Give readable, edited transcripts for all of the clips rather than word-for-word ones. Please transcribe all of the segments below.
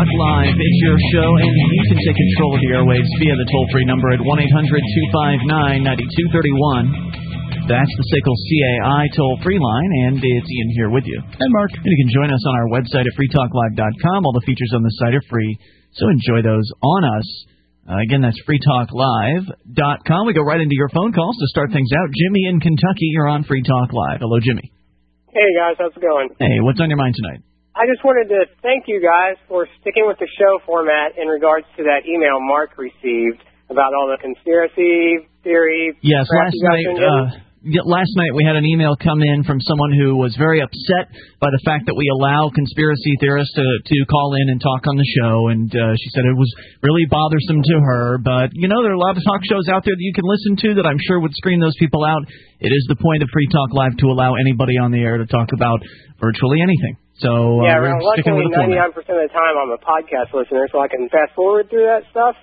Talk Live is your show, and you can take control of the airwaves via the toll-free number at 1-800-259-9231. That's the SACL CAI toll-free line, and it's Ian here with you. And Mark. And you can join us on our website at freetalklive.com. All the features on the site are free, so enjoy those on us. Again, that's freetalklive.com. We go right into your phone calls to start things out. Jimmy in Kentucky, you're on Free Talk Live. Hello, Jimmy. Hey, guys. How's it going? Hey, what's on your mind tonight? I just wanted to thank you guys for sticking with the show format in regards to that email Mark received about all the conspiracy theory. Yes, last night we had an email come in from someone who was very upset by the fact that we allow conspiracy theorists to call in and talk on the show, and she said it was really bothersome to her. But, you know, there are a lot of talk shows out there that you can listen to that I'm sure would screen those people out. It is the point of Free Talk Live to allow anybody on the air to talk about virtually anything. So yeah, we're sticking with the format. 99% of the time I'm a podcast listener, so I can fast forward through that stuff.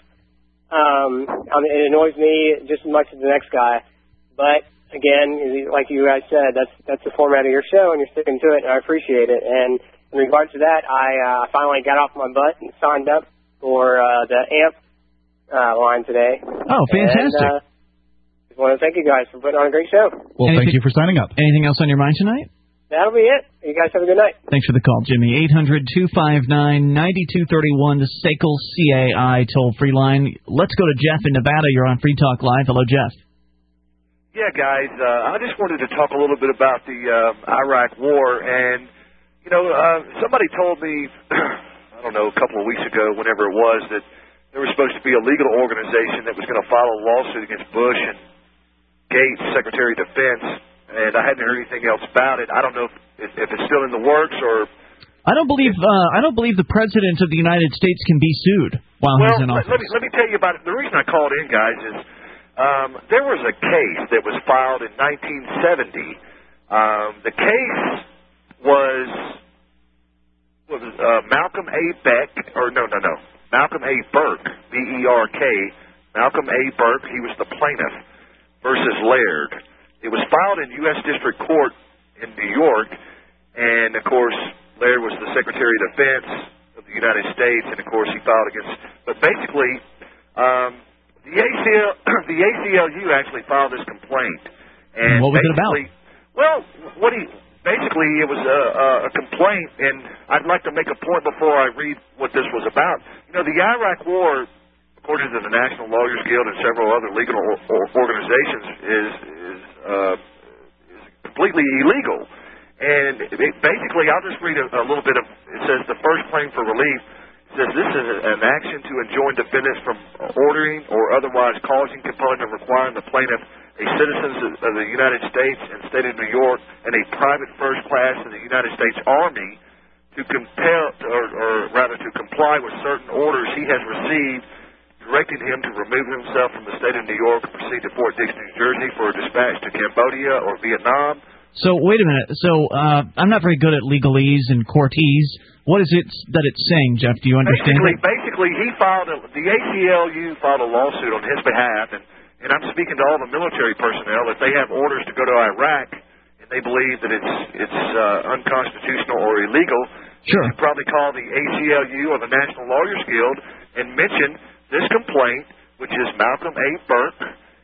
It annoys me just as much as the next guy. But again, like you guys said, that's the format of your show, and you're sticking to it, and I appreciate it. And in regards to that, I finally got off my butt and signed up for the AMP line today. Oh, fantastic. Just want to thank you guys for putting on a great show. Well, thank you for signing up. Anything else on your mind tonight? That'll be it. You guys have a good night. Thanks for the call, Jimmy. 800-259-9231, the SACL CAI toll-free line. Let's go to Jeff in Nevada. You're on Free Talk Live. Hello, Jeff. Yeah, guys, I just wanted to talk a little bit about the Iraq War. And, you know, somebody told me, I don't know, a couple of weeks ago, whenever it was, that there was supposed to be a legal organization that was going to file a lawsuit against Bush and Gates, Secretary of Defense. And I hadn't heard anything else about it. I don't know if it's still in the works or. I don't believe the president of the United States can be sued while he's in office. Let me tell you about it. The reason I called in, guys, is there was a case that was filed in 1970. The case was Malcolm A. Beck, or no, Malcolm A. Burke, B-E-R-K, Malcolm A. Burke. He was the plaintiff versus Laird. It was filed in U.S. District Court in New York, and, of course, Laird was the Secretary of Defense of the United States, and, of course, he filed against. But basically, the ACLU actually filed this complaint. And what was it about? Well, basically, it was a complaint, and I'd like to make a point before I read what this was about. You know, the Iraq War, according to the National Lawyers Guild and several other legal organizations, is completely illegal. And basically, I'll just read a little bit of, it says, the first claim for relief says this is an action to enjoin defendants from ordering or otherwise causing, compelling, or requiring the plaintiff, a citizen of the United States and state of New York, and a private first class in the United States Army to compel, or rather to comply with certain orders he has received, directing him to remove himself from the state of New York and proceed to Fort Dix, New Jersey for a dispatch to Cambodia or Vietnam. So, wait a minute. So, I'm not very good at legalese and courtese. What is it that it's saying, Jeff? Do you understand? Basically, the ACLU filed a lawsuit on his behalf, and I'm speaking to all the military personnel. If they have orders to go to Iraq and they believe that it's unconstitutional or illegal, sure, you probably call the ACLU or the National Lawyers Guild and mention this complaint, which is Malcolm A. Burke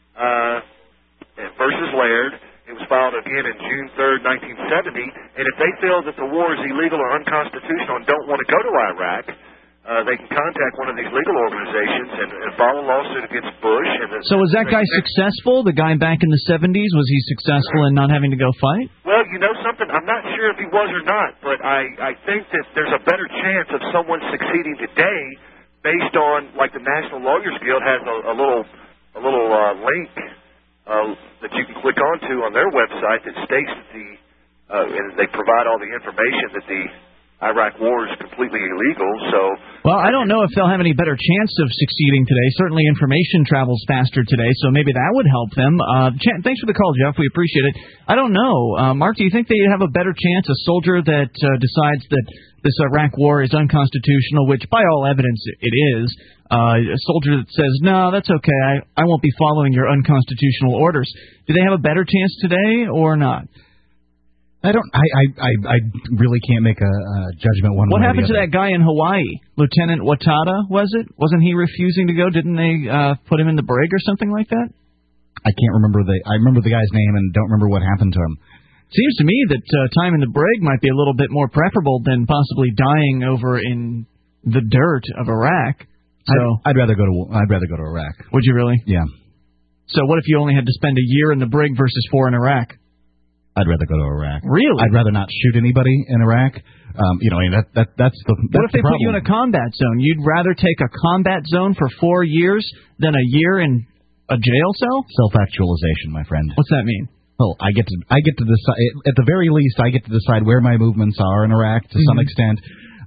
versus Laird. It was filed again in June 3rd, 1970. And if they feel that the war is illegal or unconstitutional and don't want to go to Iraq, they can contact one of these legal organizations and file a lawsuit against Bush. So was that guy successful, the guy back in the 70s? Was he successful in not having to go fight? Well, you know something? I'm not sure if he was or not, but I think that there's a better chance of someone succeeding today based on, like the National Lawyers Guild has a little link that you can click onto on their website that states that and they provide all the information that the Iraq War is completely illegal. So, well, I don't know if they'll have any better chance of succeeding today. Certainly information travels faster today, so maybe that would help them. Thanks for the call, Jeff. We appreciate it. I don't know. Mark, do you think they have a better chance, a soldier that decides that this Iraq War is unconstitutional, which by all evidence it is, a soldier that says, no, that's okay, I won't be following your unconstitutional orders. Do they have a better chance today or not? I really can't make a judgment one way or the other. What happened to that guy in Hawaii? Lieutenant Watada, was it? Wasn't he refusing to go? Didn't they put him in the brig or something like that? I can't remember I remember the guy's name and don't remember what happened to him. Seems to me that time in the brig might be a little bit more preferable than possibly dying over in the dirt of Iraq. So I'd rather go to Iraq. Would you really? Yeah. So what if you only had to spend a year in the brig versus 4 in Iraq? I'd rather go to Iraq. Really? I'd rather not shoot anybody in Iraq. That's the. What if they put you in a combat zone? You'd rather take a combat zone for 4 years than a year in a jail cell? Self-actualization, my friend. What's that mean? Well, I get to decide. At the very least, I get to decide where my movements are in Iraq to some extent.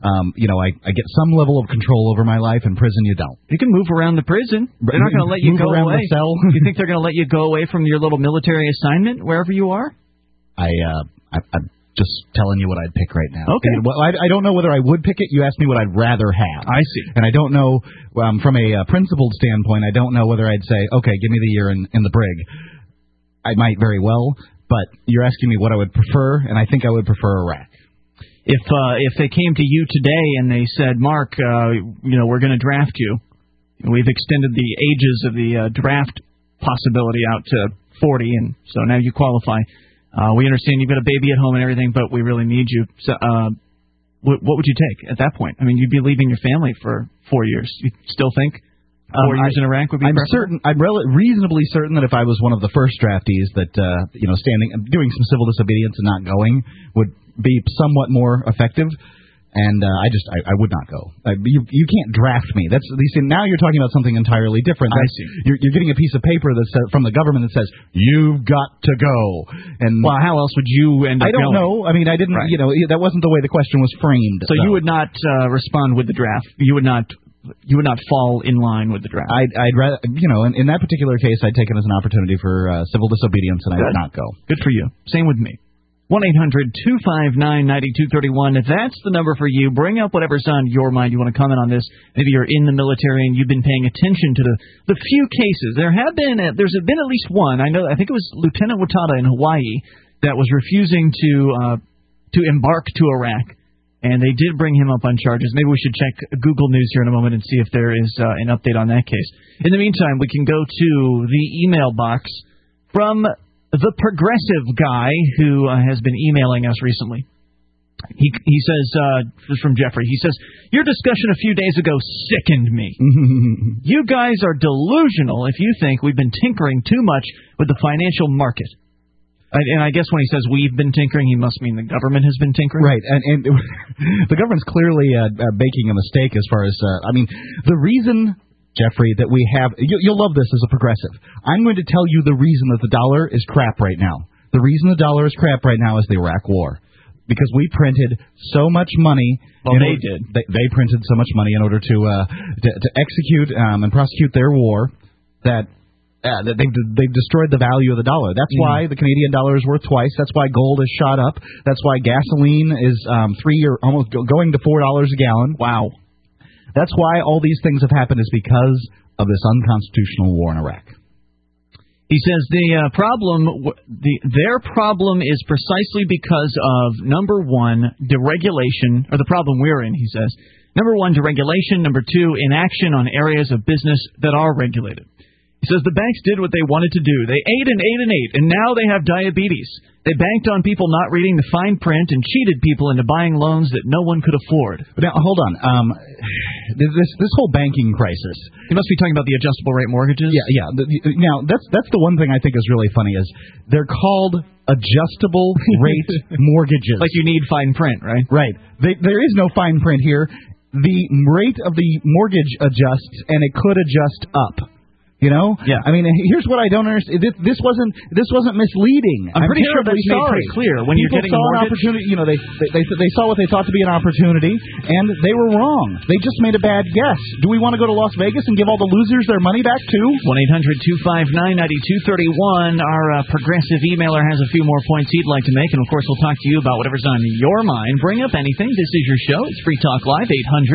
I get some level of control over my life. In prison, you don't. You can move around the prison. They're not going to let you go around away. The cell. You think they're going to let you go away from your little military assignment wherever you are? I'm just telling you what I'd pick right now. Okay. Well, I don't know whether I would pick it. You asked me what I'd rather have. I see. And I don't know, from a principled standpoint, I don't know whether I'd say, okay, give me the year in the brig. I might very well, but you're asking me what I would prefer, and I think I would prefer Iraq. If they came to you today and they said, Mark, we're going to draft you. We've extended the ages of the draft possibility out to 40, and so now you qualify. We understand you've got a baby at home and everything, but we really need you. So, what would you take at that point? I mean, you'd be leaving your family for 4 years. You still think 4 years in Iraq would be preferable? I'm reasonably certain that if I was one of the first draftees that, doing some civil disobedience and not going would be somewhat more effective. And I would not go. You can't draft me. Now you're talking about something entirely different. I see. You're getting a piece of paper that says, from the government that says you've got to go. And well, how else would you end up? I don't know. I mean, I didn't. Right. That wasn't the way the question was framed. So you would not respond with the draft. You would not fall in line with the draft. I'd rather, in that particular case, I'd take it as an opportunity for civil disobedience, and I would not go. Good for you. Same with me. 1-800-259-9231. If that's the number for you, bring up whatever's on your mind. You want to comment on this. Maybe you're in the military and you've been paying attention to the few cases. There's been at least one. I think it was Lieutenant Watada in Hawaii that was refusing to embark to Iraq. And they did bring him up on charges. Maybe we should check Google News here in a moment and see if there is an update on that case. In the meantime, we can go to the email box from the progressive guy who has been emailing us recently. He says, this is from Jeffrey, he says, your discussion a few days ago sickened me. You guys are delusional if you think we've been tinkering too much with the financial market. And I guess when he says we've been tinkering, he must mean the government has been tinkering. Right, and the government's clearly making a mistake as far as, the reason, Jeffrey, that we have, you'll love this as a progressive. I'm going to tell you the reason that the dollar is crap right now. The reason the dollar is crap right now is the Iraq War. Because we printed so much money. Well, they did. They printed so much money in order to execute and prosecute their war that they've destroyed the value of the dollar. That's why the Canadian dollar is worth twice. That's why gold has shot up. That's why gasoline is almost going to $4 a gallon. Wow. That's why all these things have happened is because of this unconstitutional war in Iraq. He says their problem is precisely because of, number one, deregulation, or the problem we're in, he says. Number one, deregulation. Number two, inaction on areas of business that are regulated. He says the banks did what they wanted to do. They ate and ate and ate, and now they have diabetes. They banked on people not reading the fine print and cheated people into buying loans that no one could afford. Now, hold on. This whole banking crisis. You must be talking about the adjustable rate mortgages? Yeah. Now, that's the one thing I think is really funny is they're called adjustable rate mortgages. Like you need fine print, right? Right. There is no fine print here. The rate of the mortgage adjusts, and it could adjust up. Yeah. I mean, here's what I don't understand. This wasn't misleading. I'm pretty sure that's made pretty clear when you're getting a mortgage. An opportunity. They saw what they thought to be an opportunity, and they were wrong. They just made a bad guess. Do we want to go to Las Vegas and give all the losers their money back too? 1-800-259-9231. Our progressive emailer has a few more points he'd like to make, and of course we'll talk to you about whatever's on your mind. Bring up anything. This is your show. It's Free Talk Live.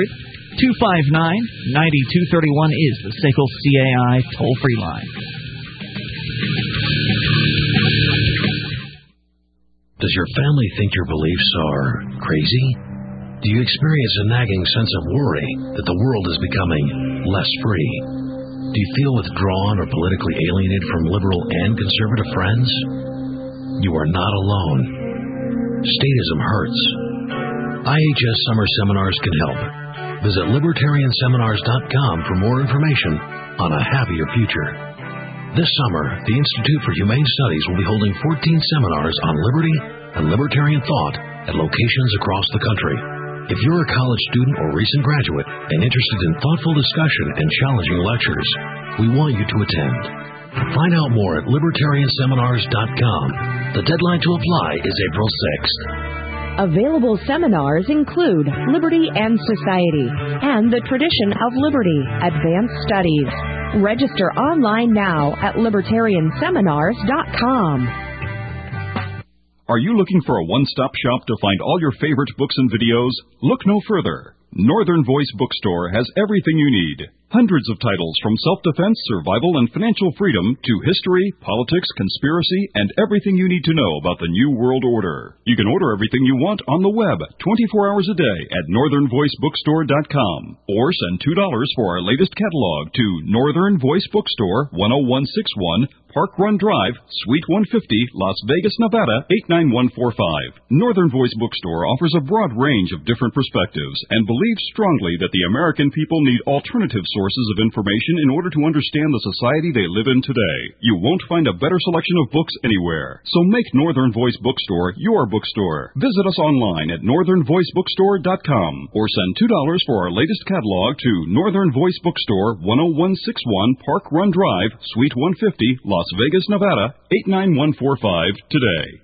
800-259-9231 is the SACL CAI toll-free line. Does your family think your beliefs are crazy? Do you experience a nagging sense of worry that the world is becoming less free? Do you feel withdrawn or politically alienated from liberal and conservative friends? You are not alone. Statism hurts. IHS Summer Seminars can help. Visit libertarianseminars.com for more information on a happier future. This summer, the Institute for Humane Studies will be holding 14 seminars on liberty and libertarian thought at locations across the country. If you're a college student or recent graduate and interested in thoughtful discussion and challenging lectures, we want you to attend. Find out more at libertarianseminars.com. The deadline to apply is April 6th. Available seminars include Liberty and Society and the Tradition of Liberty, Advanced Studies. Register online now at libertarianseminars.com. Are you looking for a one-stop shop to find all your favorite books and videos? Look no further. Northern Voice Bookstore has everything you need. Hundreds of titles from self-defense, survival, and financial freedom to history, politics, conspiracy, and everything you need to know about the New World Order. You can order everything you want on the web 24 hours a day at northernvoicebookstore.com or send $2 for our latest catalog to Northern Voice Bookstore, 10161 Park Run Drive, Suite 150, Las Vegas, Nevada, 89145. Northern Voice Bookstore offers a broad range of different perspectives and believes strongly that the American people need alternative sources of information in order to understand the society they live in today. You won't find a better selection of books anywhere. So make Northern Voice Bookstore your bookstore. Visit us online at northernvoicebookstore.com or send $2 for our latest catalog to Northern Voice Bookstore, 10161 Park Run Drive, Suite 150, Las Vegas, Nevada, 89145 today.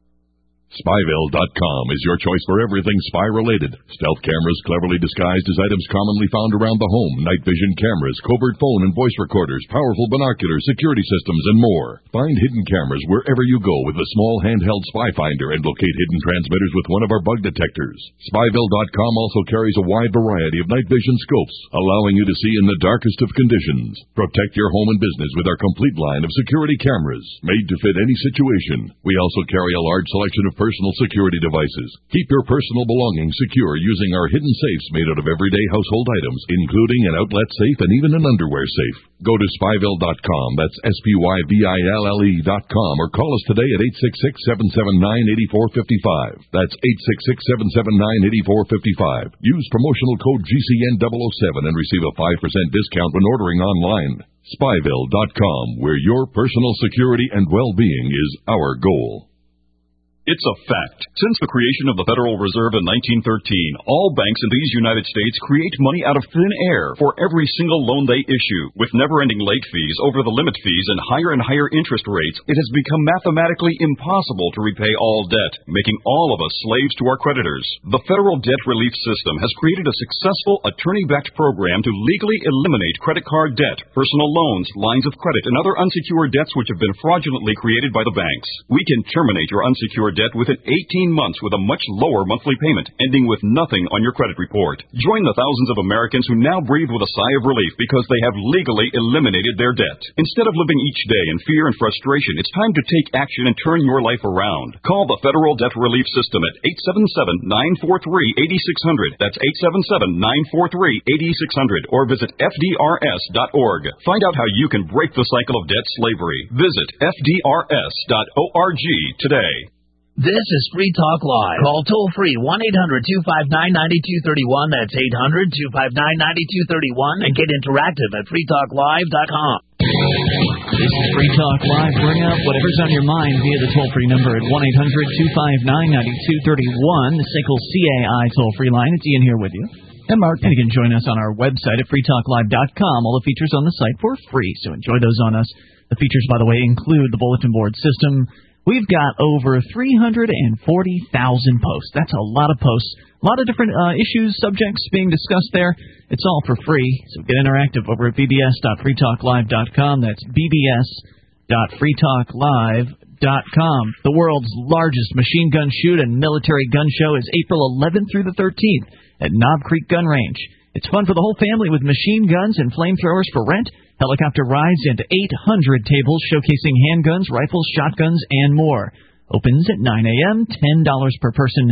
Spyville.com is your choice for everything spy-related. Stealth cameras cleverly disguised as items commonly found around the home, night vision cameras, covert phone and voice recorders, powerful binoculars, security systems, and more. Find hidden cameras wherever you go with the small handheld Spy Finder and locate hidden transmitters with one of our bug detectors. Spyville.com also carries a wide variety of night vision scopes, allowing you to see in the darkest of conditions. Protect your home and business with our complete line of security cameras, made to fit any situation. We also carry a large selection of personal security devices. Keep your personal belongings secure using our hidden safes made out of everyday household items, including an outlet safe and even an underwear safe. Go to Spyville.com, that's SPYVILLE.com, or call us today at 866-779-8455. That's 866-779-8455. Use promotional code GCN007 and receive a 5% discount when ordering online. Spyville.com, where your personal security and well-being is our goal. It's a fact. Since the creation of the Federal Reserve in 1913, all banks in these United States create money out of thin air for every single loan they issue. With never-ending late fees, over-the-limit fees, and higher interest rates, it has become mathematically impossible to repay all debt, making all of us slaves to our creditors. The Federal Debt Relief System has created a successful attorney-backed program to legally eliminate credit card debt, personal loans, lines of credit, and other unsecured debts which have been fraudulently created by the banks. We can terminate your unsecured debt within 18 months with a much lower monthly payment, ending with nothing on your credit report. Join the thousands of Americans who now breathe with a sigh of relief because they have legally eliminated their debt. Instead of living each day in fear and frustration, it's time to take action and turn your life around. Call the Federal Debt Relief System at 877-943-8600. That's 877-943-8600. Or visit FDRS.org. Find out how you can break the cycle of debt slavery. Visit FDRS.org today. This is Free Talk Live. Call toll-free 1-800-259-9231. That's 800-259-9231. And get interactive at freetalklive.com. This is Free Talk Live. Bring up whatever's on your mind via the toll-free number at 1-800-259-9231, the SICKLE CAI toll-free line. It's Ian here with you. And Mark. And you can join us on our website at freetalklive.com. All the features on the site for free, so enjoy those on us. The features, by the way, include the bulletin board system. We've got over 340,000 posts. That's a lot of posts. A lot of different issues, subjects being discussed there. It's all for free, so get interactive over at bbs.freetalklive.com. That's bbs.freetalklive.com. The world's largest machine gun shoot and military gun show is April 11th through the 13th at Knob Creek Gun Range. It's fun for the whole family with machine guns and flamethrowers for rent, helicopter rides, and 800 tables showcasing handguns, rifles, shotguns, and more. Opens at 9 a.m., $10 per person,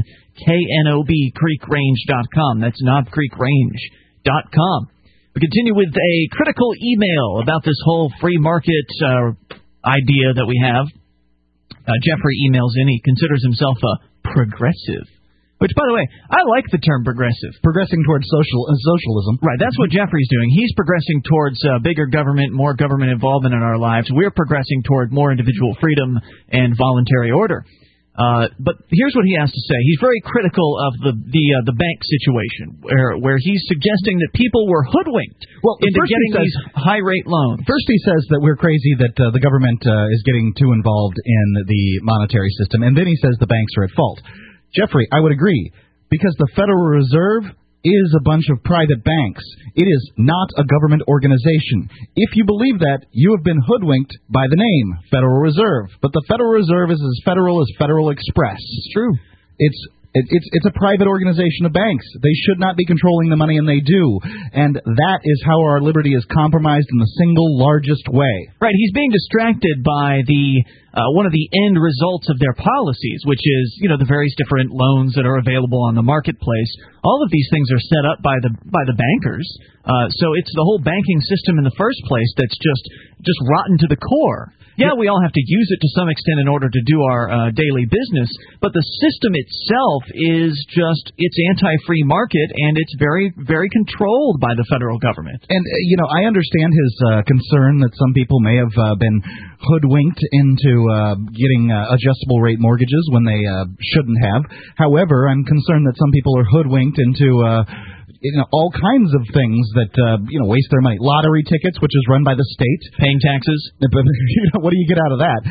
knobcreekrange.com. That's knobcreekrange.com. We continue with a critical email about this whole free market idea that we have. Jeffrey emails in. He considers himself a progressive. Which, by the way, I like the term progressive. Progressing towards socialism. Right, that's what Jeffrey's doing. He's progressing towards bigger government, more government involvement in our lives. We're progressing toward more individual freedom and voluntary order. But here's what he has to say. He's very critical of the bank situation, where he's suggesting that people were hoodwinked into getting these high-rate loans. First he says that we're crazy that the government is getting too involved in the monetary system, and then he says the banks are at fault. Jeffrey, I would agree, because the Federal Reserve is a bunch of private banks. It is not a government organization. If you believe that, you have been hoodwinked by the name Federal Reserve. But the Federal Reserve is as Federal Express. It's true. It's a private organization of banks. They should not be controlling the money, and they do. And that is how our liberty is compromised in the single largest way. Right. He's being distracted by one of the end results of their policies, which is, the various different loans that are available on the marketplace. All of these things are set up by the bankers. So it's the whole banking system in the first place that's just rotten to the core. Yeah, we all have to use it to some extent in order to do our daily business, but the system itself is it's anti-free market, and it's very, very controlled by the federal government. And, I understand his concern that some people may have been hoodwinked into getting adjustable rate mortgages when they shouldn't have. However, I'm concerned that some people are hoodwinked into all kinds of things that waste their money. Lottery tickets, which is run by the state, paying taxes. What do you get out of that?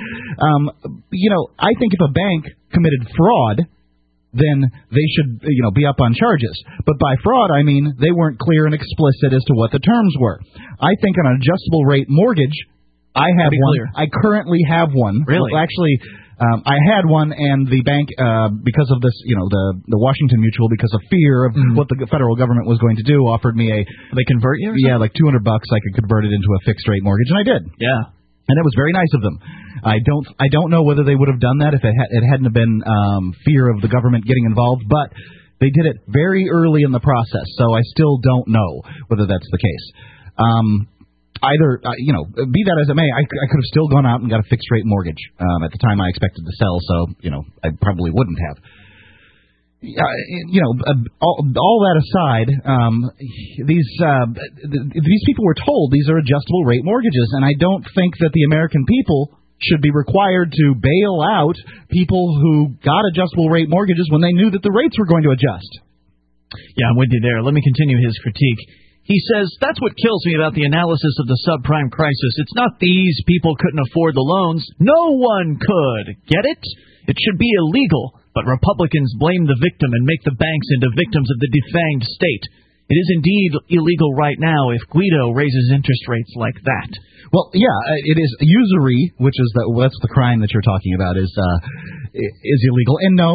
I think if a bank committed fraud, then they should be up on charges. But by fraud, I mean they weren't clear and explicit as to what the terms were. I think an adjustable rate mortgage, I have one. Clear. I currently have one. Really? Well, actually, I had one, and the bank, because of this, the Washington Mutual, because of fear of what the federal government was going to do, offered me They convert you? Yeah, like $200. I could convert it into a fixed rate mortgage, and I did. Yeah. And it was very nice of them. I don't know whether they would have done that if it hadn't have been fear of the government getting involved, but they did it very early in the process, so I still don't know whether that's the case. Either, be that as it may, I could have still gone out and got a fixed-rate mortgage at the time I expected to sell, so, I probably wouldn't have. All that aside, these people were told these are adjustable rate mortgages, and I don't think that the American people should be required to bail out people who got adjustable rate mortgages when they knew that the rates were going to adjust. Yeah, I'm with you there. Let me continue his critique. He says, that's what kills me about the analysis of the subprime crisis. It's not these people couldn't afford the loans. No one could. Get it? It should be illegal. But Republicans blame the victim and make the banks into victims of the defanged state. It is indeed illegal right now if Guido raises interest rates like that. Well, yeah, it is usury, which is that's the crime that you're talking about, is illegal. And no,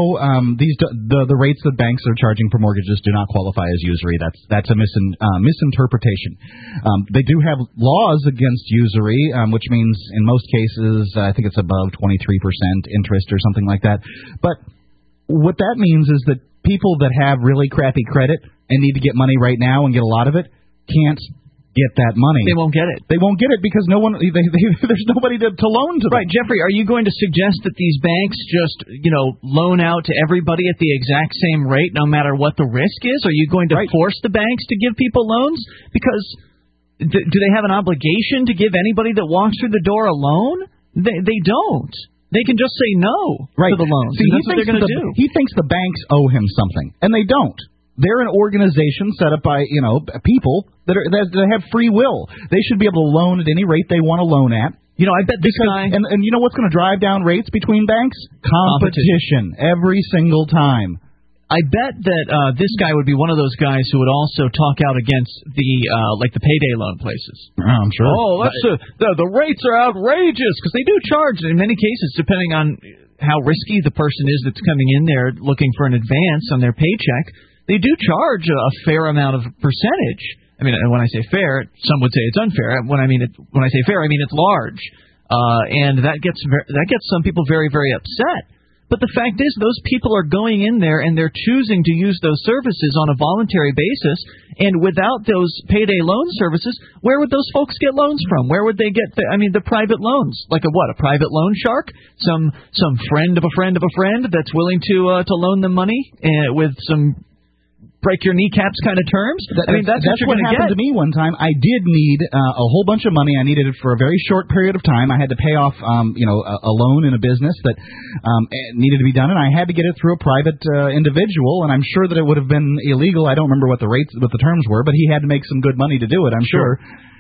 the rates that banks are charging for mortgages do not qualify as usury. That's a misinterpretation. They do have laws against usury, which means in most cases I think it's above 23% interest or something like that. But what that means is that people that have really crappy credit and need to get money right now and get a lot of it can't get that money. They won't get it. They won't get it because there's nobody to loan to them. Right, Jeffrey, are you going to suggest that these banks just, loan out to everybody at the exact same rate no matter what the risk is? Are you going to force the banks to give people loans? Because do they have an obligation to give anybody that walks through the door a loan? They don't. They can just say no to the loans. See, that's what they're going to do. He thinks the banks owe him something, and they don't. They're an organization set up by, people that have free will. They should be able to loan at any rate they want to loan at. I bet this guy... And you know what's going to drive down rates between banks? Competition. Every single time. I bet that this guy would be one of those guys who would also talk out against the payday loan places. I'm sure. Oh, the rates are outrageous because they do charge in many cases, depending on how risky the person is that's coming in there looking for an advance on their paycheck. They do charge a fair amount of percentage. I mean, when I say fair, some would say it's unfair. When I say fair, I mean it's large, and that gets some people very, very upset. But the fact is, those people are going in there and they're choosing to use those services on a voluntary basis. And without those payday loan services, where would those folks get loans from? Where would they get the private loans? Like a private loan shark? Some friend of a friend of a friend that's willing to loan them money with some break your kneecaps kind of terms? That's what happened to me one time. I did need a whole bunch of money. I needed it for a very short period of time. I had to pay off, a loan in a business that needed to be done, and I had to get it through a private individual. And I'm sure that it would have been illegal. I don't remember what the terms were, but he had to make some good money to do it, I'm sure.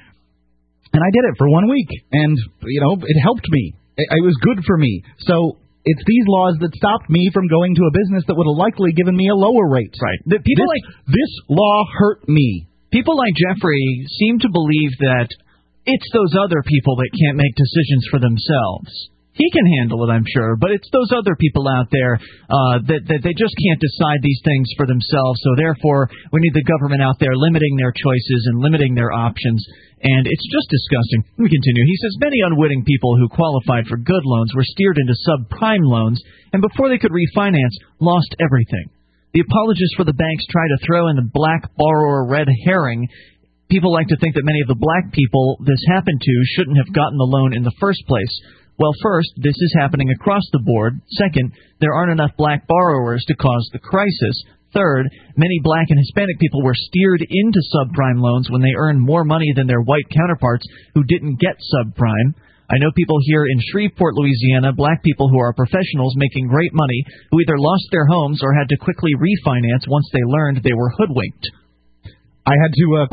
And I did it for 1 week, and it helped me. It was good for me. So it's these laws that stopped me from going to a business that would have likely given me a lower rate. Right. This law hurt me. People like Jeffrey seem to believe that it's those other people that can't make decisions for themselves. He can handle it, I'm sure, but it's those other people out there that they just can't decide these things for themselves. So therefore, we need the government out there limiting their choices and limiting their options. And it's just disgusting. Let me continue. He says, many unwitting people who qualified for good loans were steered into subprime loans, and before they could refinance, lost everything. The apologists for the banks try to throw in the black borrower red herring. People like to think that many of the black people this happened to shouldn't have gotten the loan in the first place. Well, first, this is happening across the board. Second, there aren't enough black borrowers to cause the crisis. Third, many black and Hispanic people were steered into subprime loans when they earned more money than their white counterparts who didn't get subprime. I know people here in Shreveport, Louisiana, black people who are professionals making great money, who either lost their homes or had to quickly refinance once they learned they were hoodwinked. I had to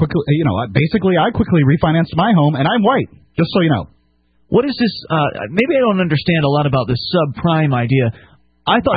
I quickly refinanced my home, and I'm white, just so you know. What is this? Maybe I don't understand a lot about this subprime idea. I thought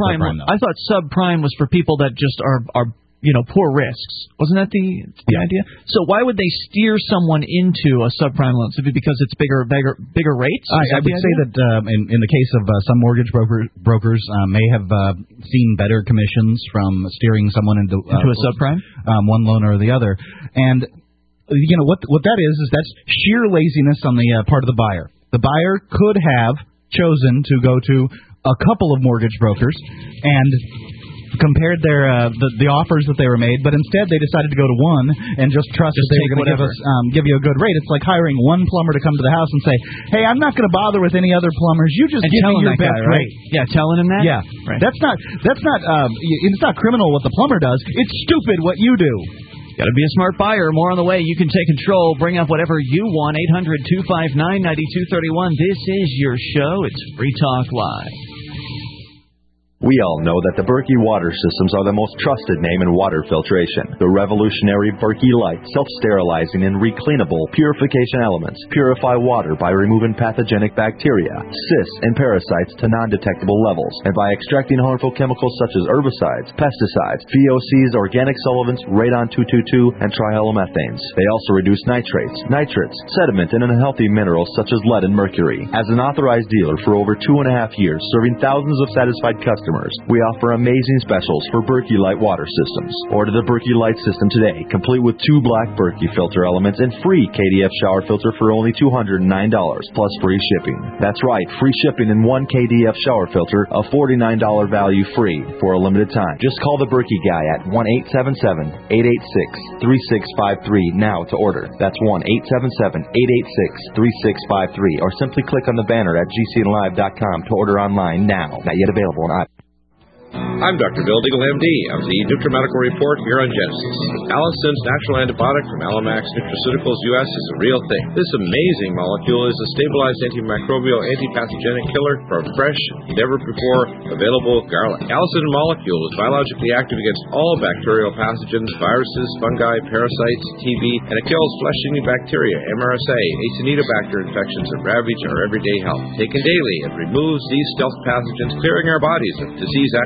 subprime was for people that just are poor risks. Wasn't that the idea? So why would they steer someone into a subprime loan? Simply because it's bigger rates? I would say that in the case of some mortgage brokers may have seen better commissions from steering someone into a subprime, one loan or the other. And what that is that's sheer laziness on the part of the buyer. The buyer could have chosen to go to a couple of mortgage brokers and compared their the offers that they were made, but instead they decided to go to one and just trust that they were going to give you a good rate. It's like hiring one plumber to come to the house and say, "Hey, I'm not going to bother with any other plumbers. You just give me your best rate." Yeah, telling him that. Yeah, right. That's not it's not criminal what the plumber does. It's stupid what you do. Got to be a smart buyer. More on the way. You can take control. Bring up whatever you want. 800-259-9231. This is your show. It's Free Talk Live. We all know that the Berkey water systems are the most trusted name in water filtration. The revolutionary Berkey Light self-sterilizing and recleanable purification elements purify water by removing pathogenic bacteria, cysts, and parasites to non-detectable levels, and by extracting harmful chemicals such as herbicides, pesticides, VOCs, organic solvents, radon-222, and trihalomethanes. They also reduce nitrates, nitrates, sediment, and unhealthy minerals such as lead and mercury. As an authorized dealer for over 2.5 years, serving thousands of satisfied customers, we offer amazing specials for Berkey Light water systems. Order the Berkey Light system today, complete with 2 black Berkey filter elements and free KDF shower filter for only $209 plus free shipping. That's right, free shipping and 1 KDF shower filter, a $49 value free for a limited time. Just call the Berkey guy at 1-877-886-3653 now to order. That's 1-877-886-3653, or simply click on the banner at gcnlive.com to order online now. Not yet available on iPhone. I'm Dr. Bill Deagle, MD, of the Nutramedical Report here on Genesis. Allison's natural antibiotic from Alamax Nutraceuticals U.S. is a real thing. This amazing molecule is a stabilized antimicrobial, antipathogenic killer for fresh, never-before available garlic. Allison molecule is biologically active against all bacterial pathogens, viruses, fungi, parasites, TB, and it kills flesh-eating bacteria, MRSA, Acinetobacter infections that ravage our everyday health. Taken daily, it removes these stealth pathogens, clearing our bodies of disease activators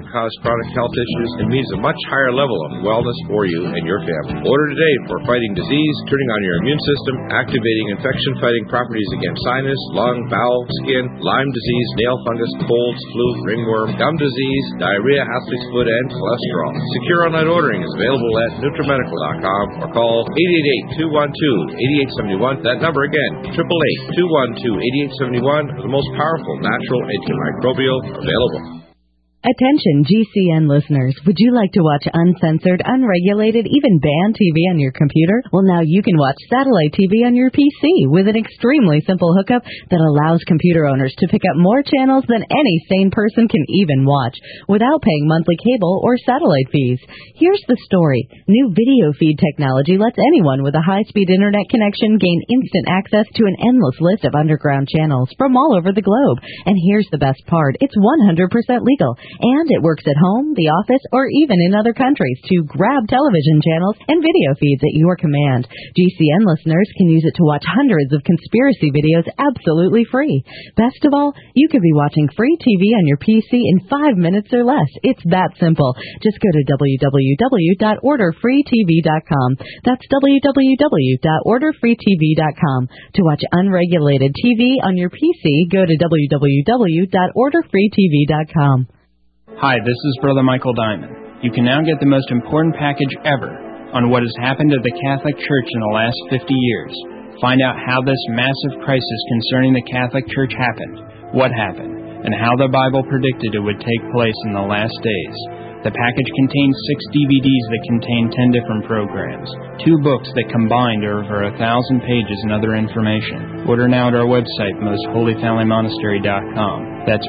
that cause chronic health issues and means a much higher level of wellness for you and your family. Order today for fighting disease, turning on your immune system, activating infection-fighting properties against sinus, lung, bowel, skin, Lyme disease, nail fungus, colds, flu, ringworm, gum disease, diarrhea, athlete's foot, and cholesterol. Secure online ordering is available at NutriMedical.com or call 888-212-8871. That number again, 888-212-8871, the most powerful natural antimicrobial available. Attention GCN listeners, would you like to watch uncensored, unregulated, even banned TV on your computer? Well, now you can watch satellite TV on your PC with an extremely simple hookup that allows computer owners to pick up more channels than any sane person can even watch without paying monthly cable or satellite fees. Here's the story. New video feed technology lets anyone with a high-speed internet connection gain instant access to an endless list of underground channels from all over the globe. And here's the best part. It's 100% legal. And it works at home, the office, or even in other countries to grab television channels and video feeds at your command. GCN listeners can use it to watch hundreds of conspiracy videos absolutely free. Best of all, you could be watching free TV on your PC in 5 minutes or less. It's that simple. Just go to www.orderfreetv.com. That's www.orderfreetv.com. To watch unregulated TV on your PC, go to www.orderfreetv.com. Hi, this is Brother Michael Diamond. You can now get the most important package ever on what has happened to the Catholic Church in the last 50 years. Find out how this massive crisis concerning the Catholic Church happened, what happened, and how the Bible predicted it would take place in the last days. The package contains 6 DVDs that contain 10 different programs, 2 books that combined are over 1,000 pages and other information. Order now at our website, mostholyfamilymonastery.com. That's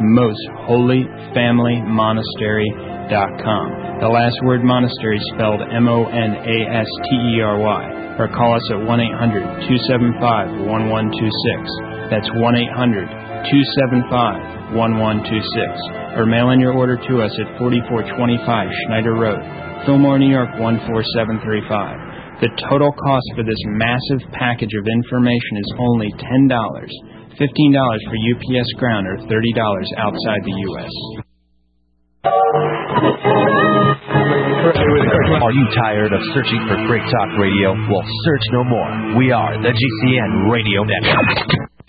mostholyfamilymonastery.com. The last word monastery spelled MONASTERY. Or call us at 1-800-275-1126. That's 1-800-275-1126. Or mail in your order to us at 4425 Schneider Road, Fillmore, New York 14735. The total cost for this massive package of information is only $10, $15 for UPS Ground, or $30 outside the U.S. Are you tired of searching for Freak Talk Radio? Well, search no more. We are the GCN Radio Network.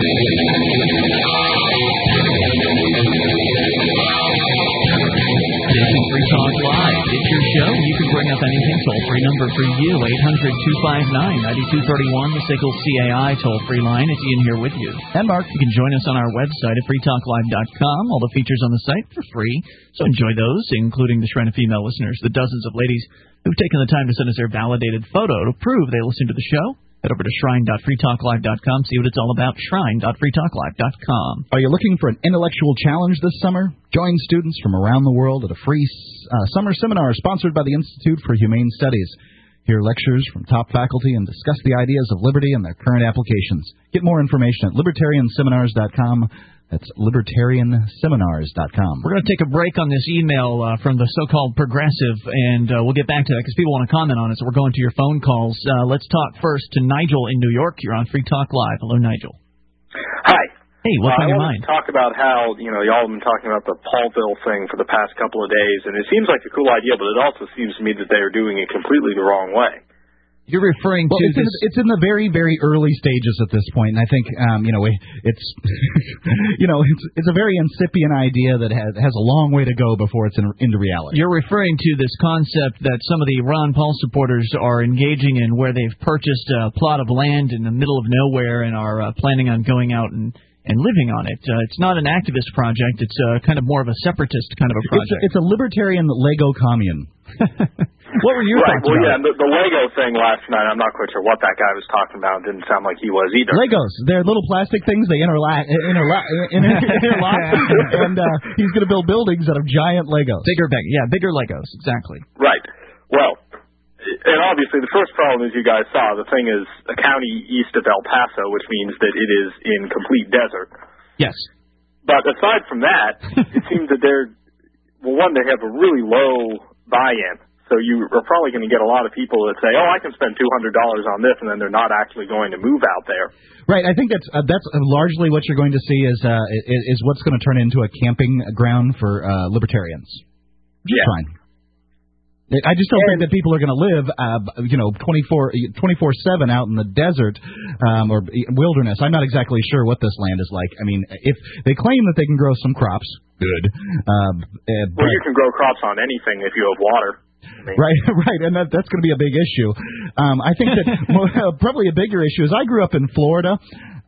This is Free Talk Live. It's your show. You can bring up anything. Toll-free number for you, 800-259-9231, the SICKLE CAI toll-free line. It's Ian here with you. And Mark. You can join us on our website at freetalklive.com. All the features on the site for free. So enjoy those, including the Shrine of Female listeners, the dozens of ladies who've taken the time to send us their validated photo to prove they listen to the show. Head over to shrine.freetalklive.com, see what it's all about, shrine.freetalklive.com. Are you looking for an intellectual challenge this summer? Join students from around the world at a free summer seminar sponsored by the Institute for Humane Studies. Hear lectures from top faculty and discuss the ideas of liberty and their current applications. Get more information at libertarianseminars.com. That's libertarianseminars.com. We're going to take a break on this email from the so-called progressive, and we'll get back to that because people want to comment on it, so we're going to your phone calls. Let's talk first to Nigel in New York. You're on Free Talk Live. Hello, Nigel. Hi. Hey, what's on your mind? I want to talk about how, y'all have been talking about the Paulville thing for the past couple of days, and it seems like a cool idea, but it also seems to me that they are doing it completely the wrong way. You're referring to this. It's in the very, very early stages at this point, and I think it's it's a very incipient idea that has a long way to go before it's into reality. You're referring to this concept that some of the Ron Paul supporters are engaging in, where they've purchased a plot of land in the middle of nowhere and are planning on going out and living on it. It's not an activist project. It's kind of more of a separatist kind of a project. It's a libertarian Lego commune. What were your thoughts about it? The Lego thing last night, I'm not quite sure what that guy was talking about. It didn't sound like he was either. Legos. They're little plastic things. They interlock, and he's going to build buildings out of giant Legos. Bigger Legos, exactly. Right. Well, and obviously the first problem, as you guys saw, the thing is a county east of El Paso, which means that it is in complete desert. Yes. But aside from that, it seems that they have a really low buy-in. So you are probably going to get a lot of people that say, I can spend $200 on this, and then they're not actually going to move out there. Right. I think that's largely what you're going to see is what's going to turn into a camping ground for libertarians. Which is fine. I just don't think that people are going to live, 24/7 out in the desert or wilderness. I'm not exactly sure what this land is like. I mean, if they claim that they can grow some crops, good. Well, you can grow crops on anything if you have water. Right, and that's going to be a big issue. I think that probably a bigger issue is I grew up in Florida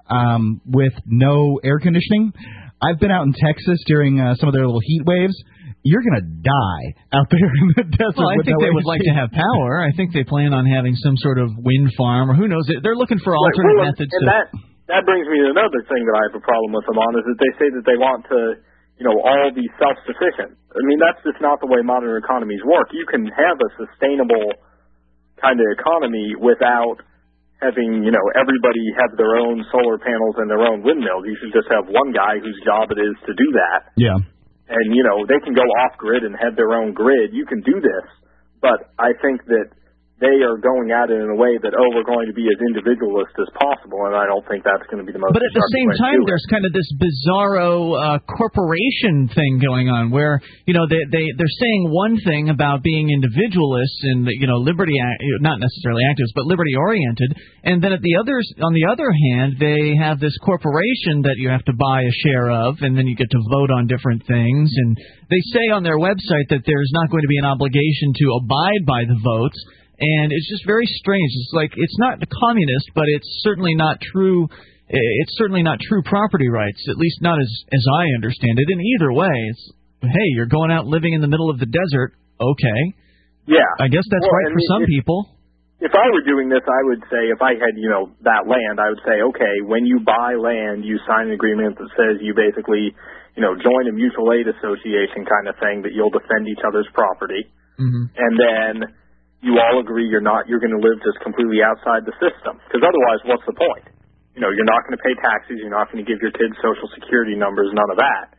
with no air conditioning. I've been out in Texas during some of their little heat waves. You're going to die out there in the desert. Well, I think they would like to have power. I think they plan on having some sort of wind farm, or who knows. They're looking for alternate methods. And that brings me to another thing that I have a problem with them on, is that they say that they want to, all be self-sufficient. I mean, that's just not the way modern economies work. You can have a sustainable kind of economy without having, everybody have their own solar panels and their own windmills. You should just have one guy whose job it is to do that. Yeah. And, they can go off-grid and have their own grid. You can do this. But I think that they are going at it in a way that, we're going to be as individualist as possible, and I don't think that's going to be the most. But at the same time, there's kind of this bizarro corporation thing going on where, they're saying one thing about being individualists and, liberty, not necessarily activists, but liberty-oriented, and then on the other hand, they have this corporation that you have to buy a share of, and then you get to vote on different things, and they say on their website that there's not going to be an obligation to abide by the votes. And it's just very strange. It's like it's not communist, but it's certainly not true. It's certainly not true property rights, at least not as I understand it. In either way, it's hey, you're going out living in the middle of the desert. Okay. Yeah. I guess that's right for some people. If I were doing this, I would say, if I had that land, I would say, okay, when you buy land, you sign an agreement that says you basically join a mutual aid association kind of thing, that you'll defend each other's property, and then you all agree you're going to live just completely outside the system. Because otherwise, what's the point? You're not going to pay taxes. You're not going to give your kids Social Security numbers, none of that.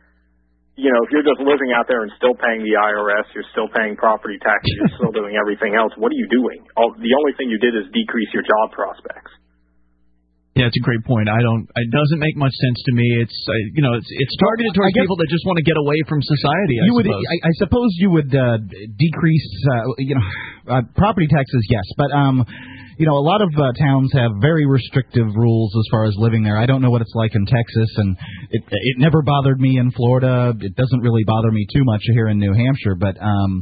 If you're just living out there and still paying the IRS, you're still paying property taxes, you're still doing everything else, what are you doing? The only thing you did is decrease your job prospects. Yeah, it's a great point. It doesn't make much sense to me. It's targeted towards people that just want to get away from society. I suppose you would decrease, property taxes, yes, but a lot of towns have very restrictive rules as far as living there. I don't know what it's like in Texas, and it never bothered me in Florida. It doesn't really bother me too much here in New Hampshire, but some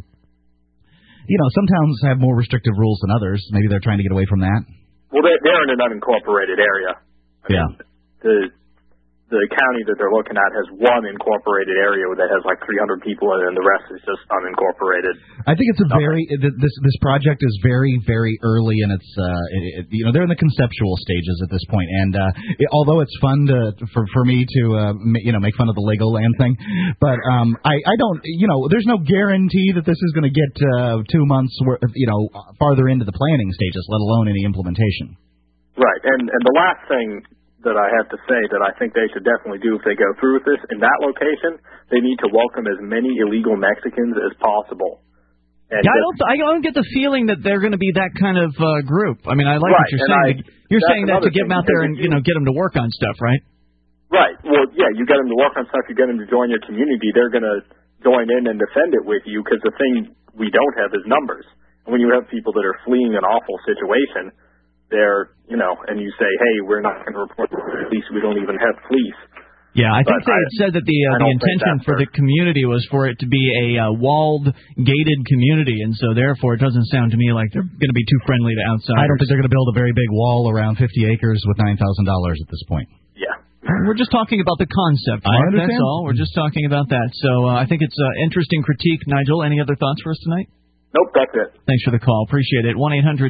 towns have more restrictive rules than others. Maybe they're trying to get away from that. Well, they're in an unincorporated area. I mean, the county that they're looking at has one incorporated area that has like 300 people in it, and the rest is just unincorporated. I think it's this project is very, very early, and it's they're in the conceptual stages at this point. And although it's fun for me to make fun of the Legoland thing, but I don't there's no guarantee that this is going to get 2 months farther into the planning stages, let alone any implementation. Right, and the last thing that I have to say that I think they should definitely do if they go through with this, in that location, they need to welcome as many illegal Mexicans as possible. And I don't get the feeling that they're going to be that kind of group. I mean, I like what you're saying. You're saying that to get them out there and get them to work on stuff, right? Right. Well, yeah, you get them to work on stuff, you get them to join your community, they're going to join in and defend it with you, because the thing we don't have is numbers. And when you have people that are fleeing an awful situation, they're, and you say, hey, we're not going to report the police. We don't even have police. Yeah, I think they had said that the intention for the community was for it to be a walled, gated community, and so therefore it doesn't sound to me like they're going to be too friendly to outsiders. I don't think they're going to build a very big wall around 50 acres with $9,000 at this point. Yeah. We're just talking about the concept, Mark. I understand. That's all. We're just talking about that. So I think it's an interesting critique. Nigel, any other thoughts for us tonight? Nope, that's it. Thanks for the call. Appreciate it.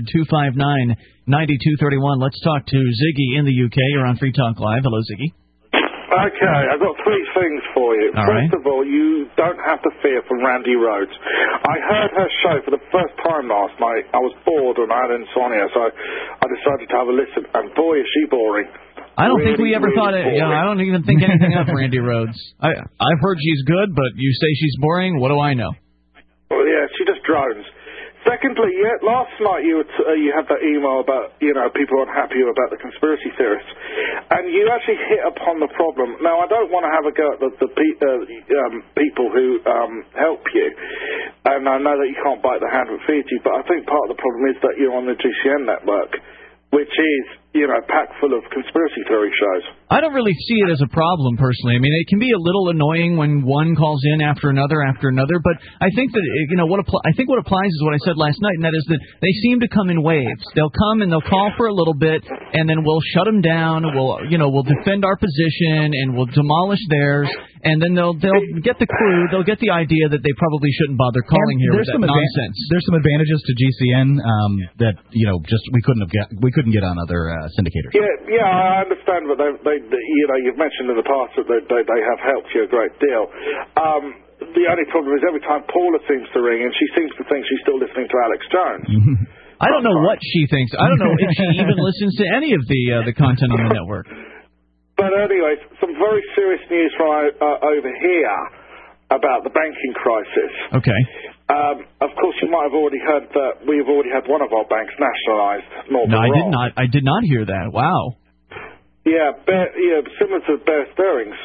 1-800-259-9231. Let's talk to Ziggy in the UK. You're on Free Talk Live. Hello, Ziggy. Okay, I've got three things for you. First of all, you don't have to fear from Randy Rhodes. I heard her show for the first time last night. I was bored and I had insomnia, so I decided to have a listen, and boy, is she boring. I don't think we ever thought it. I don't even think anything of Randy Rhodes. I've heard she's good, but you say she's boring? What do I know? Well, yeah, she just drones. Secondly, last night you had that email about, people unhappy about the conspiracy theorists, and you actually hit upon the problem. Now, I don't want to have a go at the people who help you. And I know that you can't bite the hand that feeds you, but I think part of the problem is that you're on the GCN network, which is, packed full of conspiracy theory shows. I don't really see it as a problem, personally. I mean, it can be a little annoying when one calls in after another, but I think that, I think what applies is what I said last night, and that is that they seem to come in waves. They'll come and they'll call for a little bit, and then we'll shut them down, we'll defend our position, and we'll demolish theirs, and then they'll get the clue, they'll get the idea that they probably shouldn't bother calling here with that nonsense. There's some advantages to GCN that, just we couldn't get on other syndicators. Yeah, I understand, but you've mentioned in the past that they have helped you a great deal. The only problem is every time Paula seems to ring, and she seems to think she's still listening to Alex Jones. I don't know what she thinks. I don't know if she even listens to any of the content on the network. But anyways, some very serious news from over here about the banking crisis. Okay. Of course, you might have already heard that we have already had one of our banks nationalised. No, I did not hear that. Wow. Yeah, similar to Bear Stearings.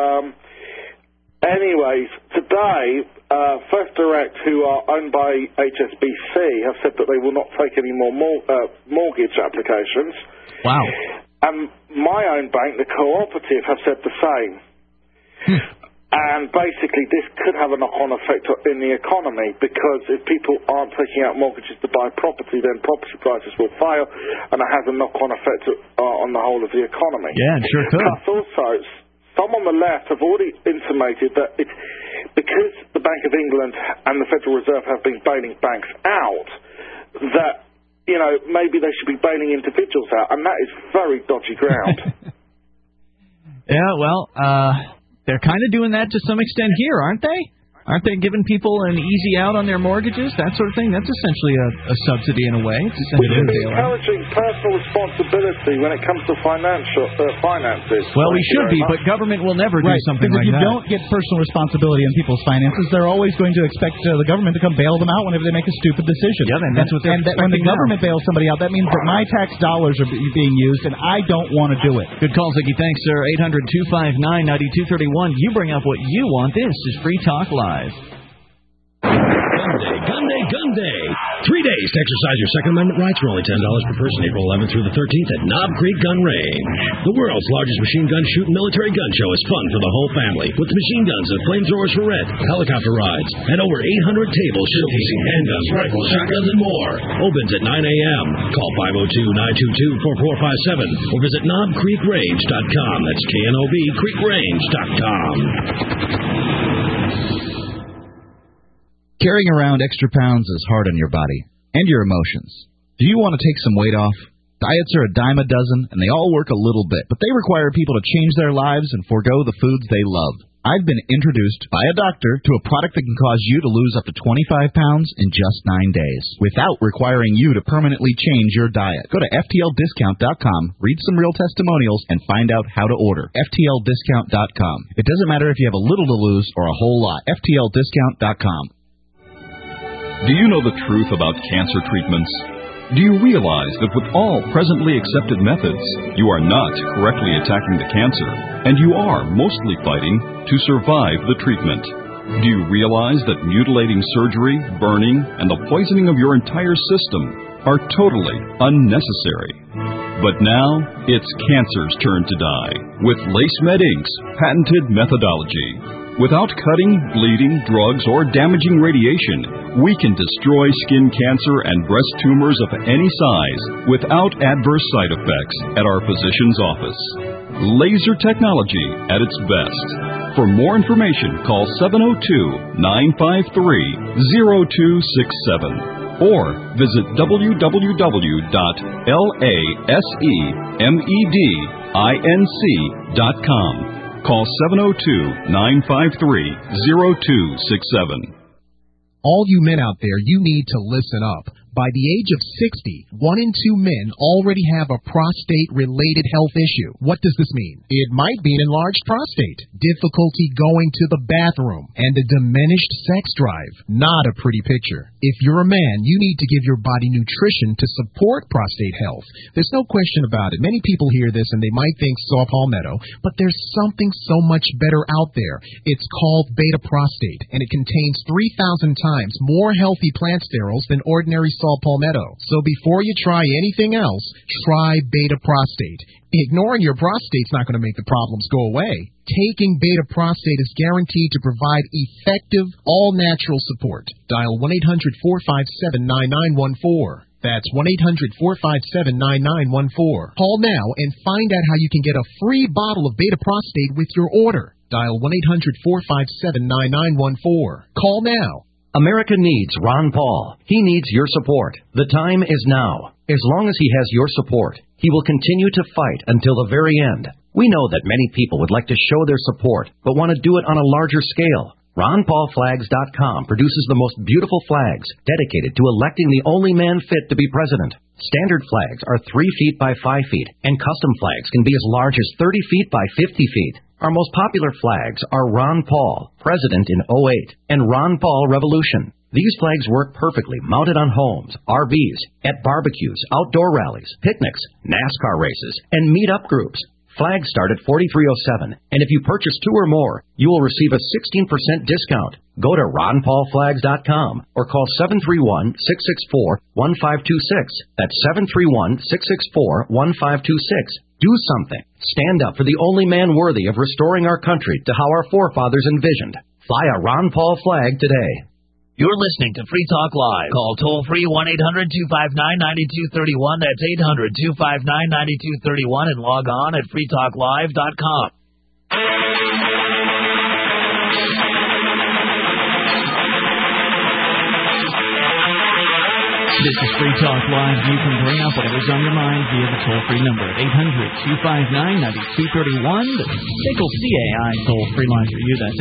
Anyways, today, First Direct, who are owned by HSBC, have said that they will not take any more mortgage applications. Wow. And my own bank, the Cooperative, have said the same. And basically, this could have a knock-on effect in the economy, because if people aren't taking out mortgages to buy property, then property prices will fail, and it has a knock-on effect on the whole of the economy. Yeah, it sure could. Plus, also, some on the left have already intimated that because the Bank of England and the Federal Reserve have been bailing banks out, that maybe they should be bailing individuals out, and that is very dodgy ground. Yeah, well, they're kind of doing that to some extent here, aren't they? Aren't they giving people an easy out on their mortgages, that sort of thing? That's essentially a subsidy in a way. It's essentially encouraging personal responsibility when it comes to finances. Well, we should be, but government will never do something like that. If you don't get personal responsibility in people's finances, they're always going to expect the government to come bail them out whenever they make a stupid decision. Yeah, and that's what they're when the government bails somebody out, that means that my tax dollars are being used, and I don't want to do it. Good call, Ziggy. Thanks, sir. 800-259-9231. You bring up what you want. This is Free Talk Live. Gun Day. 3 days to exercise your Second Amendment rights for only $10 per person, April 11th through the 13th at Knob Creek Gun Range. The world's largest machine gun shoot and military gun show is fun for the whole family, with machine guns and flamethrowers for rent, helicopter rides, and over 800 tables showcasing handguns, rifles, shotguns, and more. Opens at 9 a.m. Call 502-922-4457 or visit knobcreekrange.com. That's KNOB creekrange.com. Carrying around extra pounds is hard on your body and your emotions. Do you want to take some weight off? Diets are a dime a dozen, and they all work a little bit, but they require people to change their lives and forego the foods they love. I've been introduced by a doctor to a product that can cause you to lose up to 25 pounds in just 9 days, without requiring you to permanently change your diet. Go to FTLDiscount.com, read some real testimonials, and find out how to order. FTLDiscount.com. It doesn't matter if you have a little to lose or a whole lot. FTLDiscount.com. Do you know the truth about cancer treatments? Do you realize that with all presently accepted methods, you are not correctly attacking the cancer, and you are mostly fighting to survive the treatment? Do you realize that mutilating surgery, burning, and the poisoning of your entire system are totally unnecessary? But now, it's cancer's turn to die with LaceMed Inc.'s patented methodology. Without cutting, bleeding, drugs, or damaging radiation, we can destroy skin cancer and breast tumors of any size without adverse side effects at our physician's office. Laser technology at its best. For more information, call 702-953-0267 or visit www.lasemedinc.com. Call 702-953-0267. All you men out there, you need to listen up. By the age of 60, 1 in 2 men already have a prostate-related health issue. What does this mean? It might be an enlarged prostate, difficulty going to the bathroom, and a diminished sex drive. Not a pretty picture. If you're a man, you need to give your body nutrition to support prostate health. There's no question about it. Many people hear this and they might think saw palmetto, but there's something so much better out there. It's called Beta Prostate, and it contains 3,000 times more healthy plant sterols than ordinary saw palmetto. So before you try anything else, try Beta Prostate. Ignoring your prostate's not going to make the problems go away. Taking Beta Prostate is guaranteed to provide effective, all-natural support. Dial 1-800-457-9914. That's 1-800-457-9914. Call now and find out how you can get a free bottle of Beta Prostate with your order. Dial 1-800-457-9914. Call now. America needs Ron Paul. He needs your support. The time is now. As long as he has your support, he will continue to fight until the very end. We know that many people would like to show their support, but want to do it on a larger scale. RonPaulFlags.com produces the most beautiful flags dedicated to electing the only man fit to be president. Standard flags are 3 feet by 5 feet, and custom flags can be as large as 30 feet by 50 feet. Our most popular flags are Ron Paul, President in 08, and Ron Paul Revolution. These flags work perfectly mounted on homes, RVs, at barbecues, outdoor rallies, picnics, NASCAR races, and meet-up groups. Flags start at $43.07, and if you purchase 2 or more, you will receive a 16% discount. Go to RonPaulFlags.com or call 731-664-1526. That's 731-664-1526. Do something. Stand up for the only man worthy of restoring our country to how our forefathers envisioned. Fly a Ron Paul flag today. You're listening to Free Talk Live. Call toll-free 1-800-259-9231. That's 800-259-9231 and log on at freetalklive.com. This is Free Talk Live. You can bring up whatever's on your mind via the toll-free number at 800-259-9231. The SACL CAI toll-free line for you. That's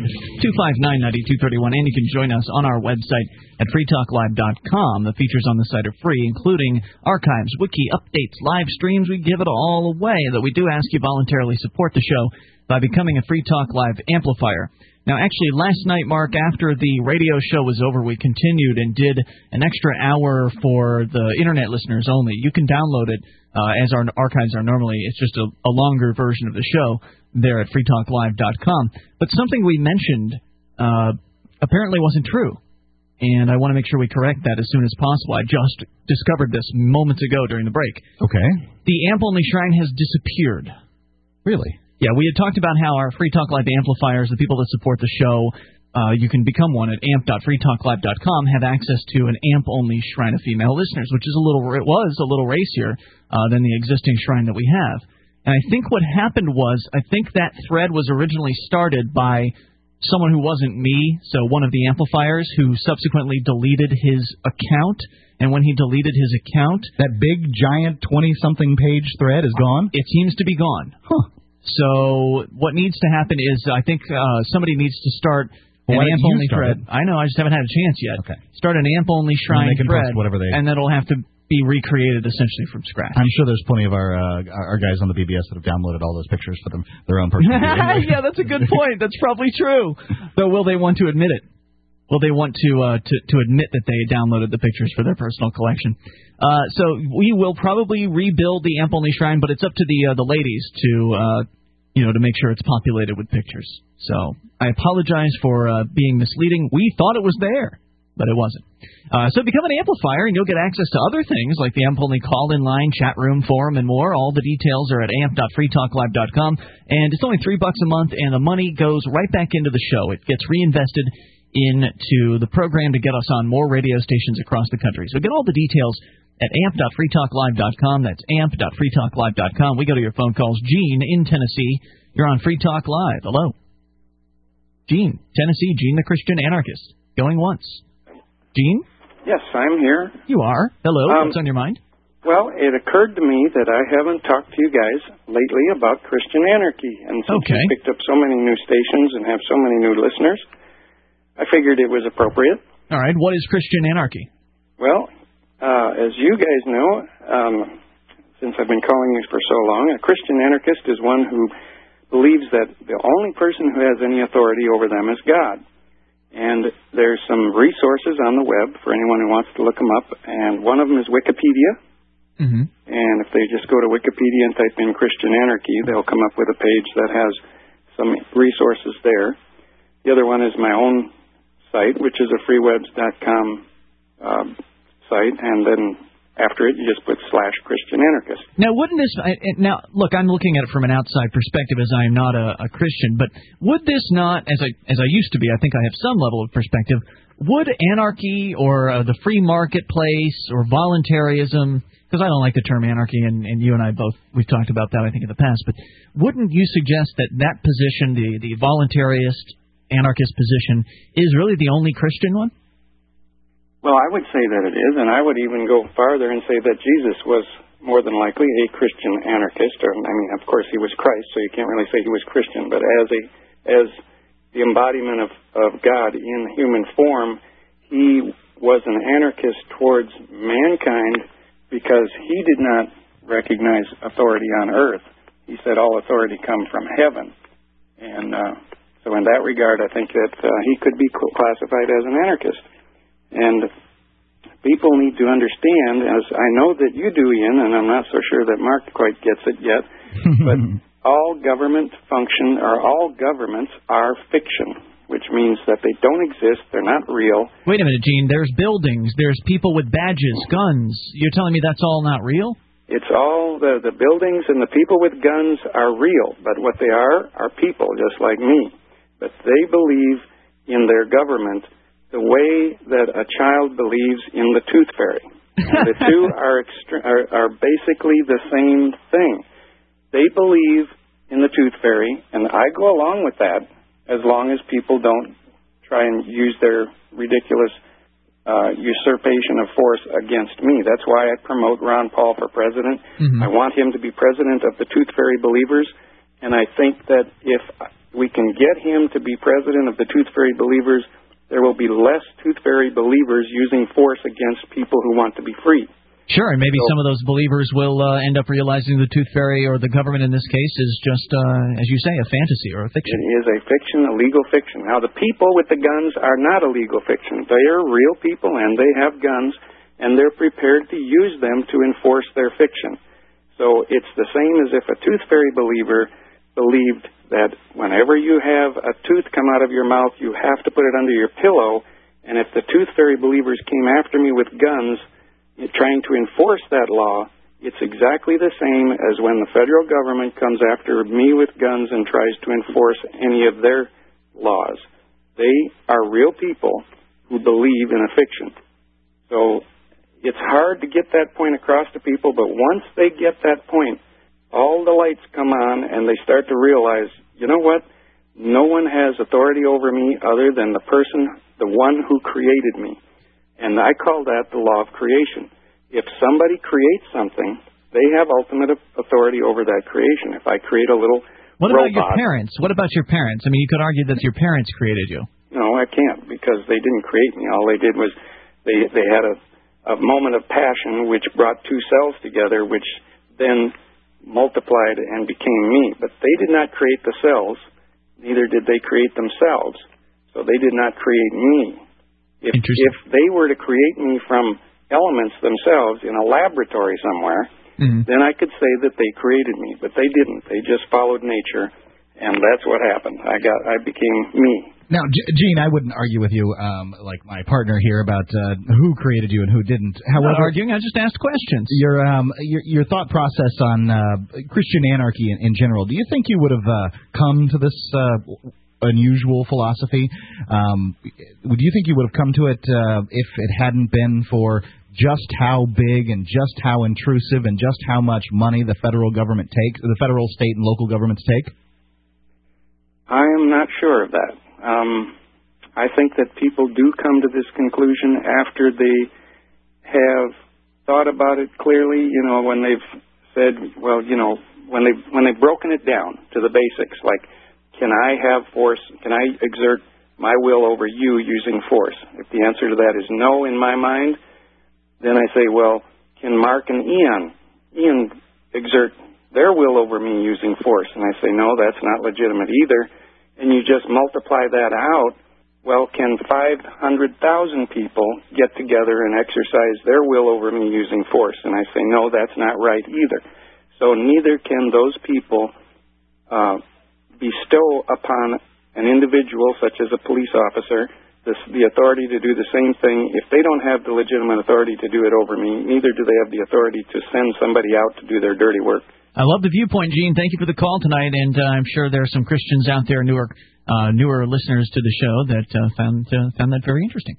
800-259-9231. And you can join us on our website at freetalklive.com. The features on the site are free, including archives, wiki, updates, live streams. We give it all away. Though we do ask you voluntarily support the show by becoming a Free Talk Live amplifier. Now, actually, last night, Mark, after the radio show was over, we continued and did an extra hour for the Internet listeners only. You can download it as our archives are normally. It's just a longer version of the show there at freetalklive.com. But something we mentioned apparently wasn't true, and I want to make sure we correct that as soon as possible. I just discovered this moments ago during the break. Okay. The AMP-only shrine has disappeared. Really? Yeah, we had talked about how our Free Talk Live amplifiers, the people that support the show, you can become one at amp.freetalklive.com, have access to an AMP-only shrine of female listeners, which is it was a little racier than the existing shrine that we have. And I think what happened was, I think that thread was originally started by someone who wasn't me, so one of the amplifiers, who subsequently deleted his account. And when he deleted his account, that big, giant 20-something page thread is gone? It seems to be gone. Huh. So what needs to happen is, I think somebody needs to start an AMP-only thread. I know, I just haven't had a chance yet. Okay. Start an AMP-only shrine thread, and then it'll have to be recreated essentially from scratch. I'm sure there's plenty of our guys on the BBS that have downloaded all those pictures for their own personal media. Yeah, that's a good point. That's probably true. Though, will they want to admit it? Will they want to admit that they downloaded the pictures for their personal collection? So we will probably rebuild the AMP-only shrine, but it's up to the ladies to make sure it's populated with pictures. So I apologize for being misleading. We thought it was there, but it wasn't. So become an amplifier, and you'll get access to other things like the AMP-only call-in line, chat room, forum, and more. All the details are at amp.freetalklive.com, and it's only $3 a month, and the money goes right back into the show. It gets reinvested into the program to get us on more radio stations across the country. So get all the details at amp.freetalklive.com. That's amp.freetalklive.com. We go to your phone calls. Gene in Tennessee, you're on Free Talk Live. Hello. Gene, Tennessee, Gene the Christian Anarchist. Going once. Gene? Yes, I'm here. You are. Hello. What's on your mind? Well, it occurred to me that I haven't talked to you guys lately about Christian anarchy. And since you picked up so many new stations and have so many new listeners, I figured it was appropriate. All right. What is Christian anarchy? Well, as you guys know, since I've been calling you for so long, a Christian anarchist is one who believes that the only person who has any authority over them is God. And there's some resources on the web for anyone who wants to look them up, and one of them is Wikipedia. Mm-hmm. And if they just go to Wikipedia and type in Christian anarchy, they'll come up with a page that has some resources there. The other one is my own site, which is a freewebs.com site, and then after it, you just put /Christian anarchist. Now, wouldn't this... Now, look, I'm looking at it from an outside perspective as I am not a Christian, but would this not, as I used to be, I think I have some level of perspective, would anarchy or the free marketplace or voluntarism, because I don't like the term anarchy, and you and I both, we've talked about that, I think, in the past, but wouldn't you suggest that position, the voluntarist, anarchist position, is really the only Christian one? Well, I would say that it is, and I would even go farther and say that Jesus was more than likely a Christian anarchist. Or, I mean, of course, he was Christ, so you can't really say he was Christian. But as the embodiment of God in human form, he was an anarchist towards mankind because he did not recognize authority on earth. He said all authority come from heaven. And so in that regard, I think that he could be classified as an anarchist. And people need to understand, as I know that you do, Ian, and I'm not so sure that Mark quite gets it yet, but all governments are fiction, which means that they don't exist, they're not real. Wait a minute, Gene, there's buildings, there's people with badges, guns. You're telling me that's all not real? It's all, the buildings and the people with guns are real, but what they are people, just like me. But they believe in their government the way that a child believes in the tooth fairy. And the two are basically the same thing. They believe in the tooth fairy, and I go along with that as long as people don't try and use their ridiculous usurpation of force against me. That's why I promote Ron Paul for president. Mm-hmm. I want him to be president of the tooth fairy believers, and I think that if we can get him to be president of the tooth fairy believers, there will be less tooth fairy believers using force against people who want to be free. Sure, and maybe some of those believers will end up realizing the tooth fairy, or the government in this case, is just, as you say, a fantasy or a fiction. It is a fiction, a legal fiction. Now, the people with the guns are not a legal fiction. They are real people, and they have guns, and they're prepared to use them to enforce their fiction. So it's the same as if a tooth fairy believer believed that whenever you have a tooth come out of your mouth, you have to put it under your pillow, and if the tooth fairy believers came after me with guns, trying to enforce that law, it's exactly the same as when the federal government comes after me with guns and tries to enforce any of their laws. They are real people who believe in a fiction. So it's hard to get that point across to people, but once they get that point, all the lights come on and they start to realize, you know what? No one has authority over me other than the person, the one who created me. And I call that the law of creation. If somebody creates something, they have ultimate authority over that creation. If I create a little What robot, about your parents? What about your parents? I mean, you could argue that your parents created you. No, I can't, because they didn't create me. All they did was they had a moment of passion which brought two cells together, which then multiplied and became me. But they did not create the cells, neither did they create themselves. So they did not create me. If they were to create me from elements themselves in a laboratory somewhere, then I could say that they created me. But they didn't. They just followed nature, and that's what happened. I became me. Now, Gene, I wouldn't argue with you, like my partner here, about who created you and who didn't. However, I'm not arguing. I just asked questions. Your thought process on Christian anarchy in general. Do you think you would have come to this unusual philosophy? Do you think you would have come to it if it hadn't been for just how big and just how intrusive and just how much money the federal government takes, the federal, state, and local governments take? I am not sure of that. I think that people do come to this conclusion after they have thought about it clearly, when they've said, well, when they've broken it down to the basics, like, can I have force, can I exert my will over you using force? If the answer to that is no in my mind, Then I say, well, can Mark and Ian exert their will over me using force? And I say, no, that's not legitimate either. And you just multiply that out. Well, can 500,000 people get together and exercise their will over me using force? And I say, no, that's not right either. So neither can those people bestow upon an individual, such as a police officer, the authority to do the same thing. If they don't have the legitimate authority to do it over me, neither do they have the authority to send somebody out to do their dirty work. I love the viewpoint, Gene. Thank you for the call tonight, and I'm sure there are some Christians out there, newer listeners to the show that found that very interesting.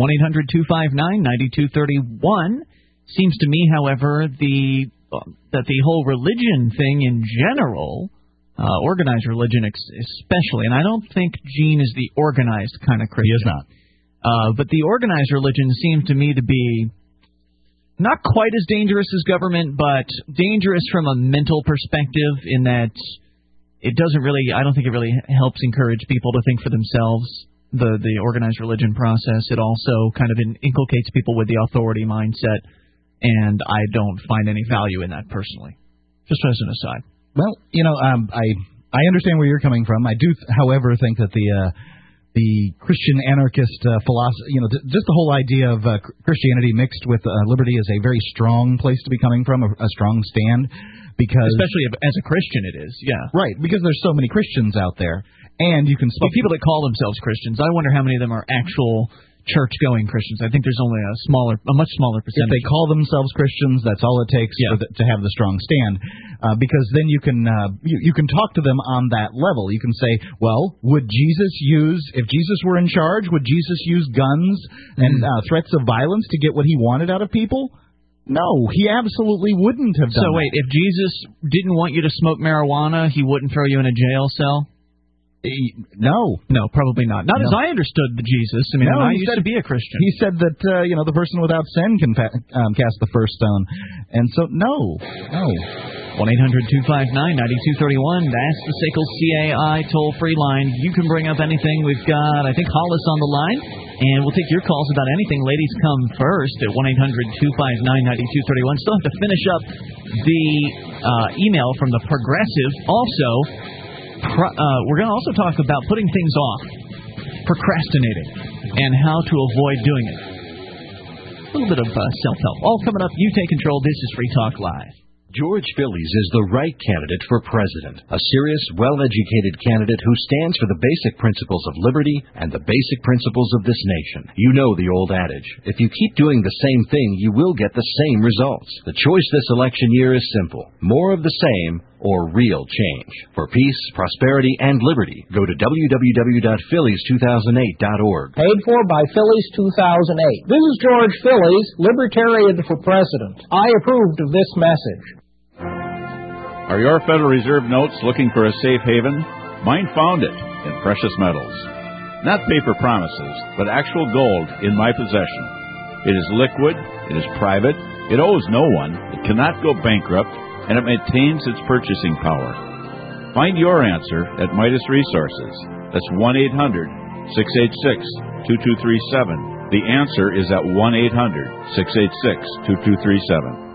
1-800-259-9231. Seems to me, however, that the whole religion thing in general, organized religion especially, and I don't think Gene is the organized kind of Christian. He is not. But the organized religion seems to me to be not quite as dangerous as government, but dangerous from a mental perspective in that it doesn't really, I don't think it really helps encourage people to think for themselves, the organized religion process. It also kind of inculcates people with the authority mindset, and I don't find any value in that personally. Just as an aside. Well, I understand where you're coming from. I do, however, think that the Christian anarchist philosophy, just the whole idea of Christianity mixed with liberty is a very strong place to be coming from, a strong stand, because especially as a Christian, it is, yeah, right, because there's so many Christians out there, and you can speak. Well, people that call themselves Christians, I wonder how many of them are actual church-going Christians. I think there's only a much smaller percentage. If they call themselves Christians, that's all it takes to have the strong stand, because then you can talk to them on that level. You can say, well, would Jesus if Jesus were in charge, would Jesus use guns and threats of violence to get what he wanted out of people? No, he absolutely wouldn't have done So wait, if Jesus didn't want you to smoke marijuana, he wouldn't throw you in a jail cell? No, probably not. Not as I understood the Jesus. I mean, I used to be a Christian. He said that the person without sin can cast the first stone, and so no. 1-800-259-9231. That's the SACL CAI toll-free line. You can bring up anything. We've got, I think, Hollis on the line, and we'll take your calls about anything. Ladies come first at 1-800-259-9231. Still have to finish up the email from the Progressive. Also, we're going to also talk about putting things off, procrastinating, and how to avoid doing it. A little bit of self-help. All coming up. You take control. This is Free Talk Live. George Phillies is the right candidate for president. A serious, well-educated candidate who stands for the basic principles of liberty and the basic principles of this nation. You know the old adage. If you keep doing the same thing, you will get the same results. The choice this election year is simple. More of the same or real change. For peace, prosperity, and liberty, go to www.phillies2008.org. Paid for by Phillies 2008. This is George Phillies, Libertarian for President. I approved of this message. Are your Federal Reserve notes looking for a safe haven? Mine found it in precious metals. Not paper promises, but actual gold in my possession. It is liquid, it is private, it owes no one, it cannot go bankrupt, and it maintains its purchasing power. Find your answer at Midas Resources. That's 1-800-686-2237. The answer is at 1-800-686-2237.